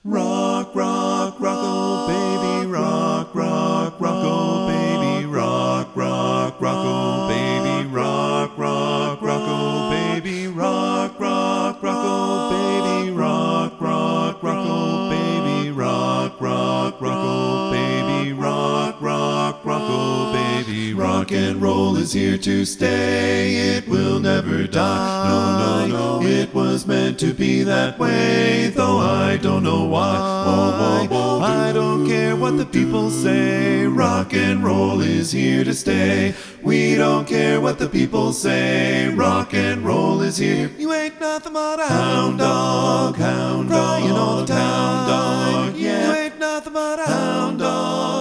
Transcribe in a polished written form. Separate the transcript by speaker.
Speaker 1: Rock, rock, rock, oh baby, rock, rock, rock, oh baby, rock, rock, rock, oh baby, rock, rock, rock, oh baby, rock, rock, rock, oh baby, rock, rock, rock, oh baby, rock, rock, rock, oh baby, rock, rock, rock, oh baby. Rock and roll is here to stay, it will never die. No, no, no, it was meant to be that way, though I don't know why. Whoa, whoa, whoa, I don't care what the people say, rock and roll is here to stay. We don't care what the people say, rock and roll is here. You ain't nothing but a hound dog, crying all the time. Hound dog, yeah. You ain't nothing but a hound dog.